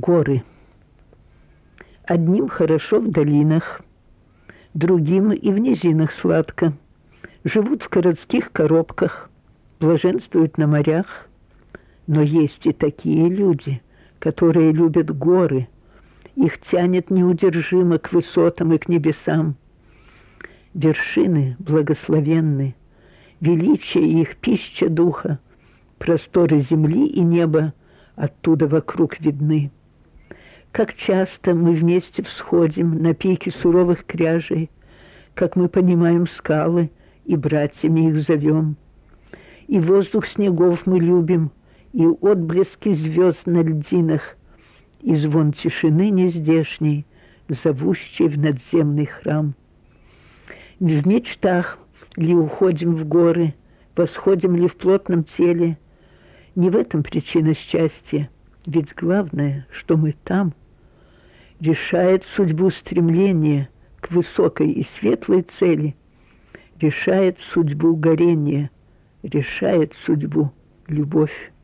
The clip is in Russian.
Горы. Одним хорошо в долинах, другим и в низинах сладко. Живут в городских коробках, блаженствуют на морях. Но есть и такие люди, которые любят горы. Их тянет неудержимо к высотам и к небесам. Вершины благословенны, величие их пища духа, просторы земли и неба оттуда вокруг видны. Как часто мы вместе всходим на пике суровых кряжей, как мы понимаем скалы и братьями их зовем. И воздух снегов мы любим, и отблески звезд на льдинах, и звон тишины нездешней, зовущей в надземный храм. В мечтах ли уходим в горы, восходим ли в плотном теле? Не в этом причина счастья, ведь главное, что мы там. Решает судьбу стремление к высокой и светлой цели, решает судьбу горения, решает судьбу любовь.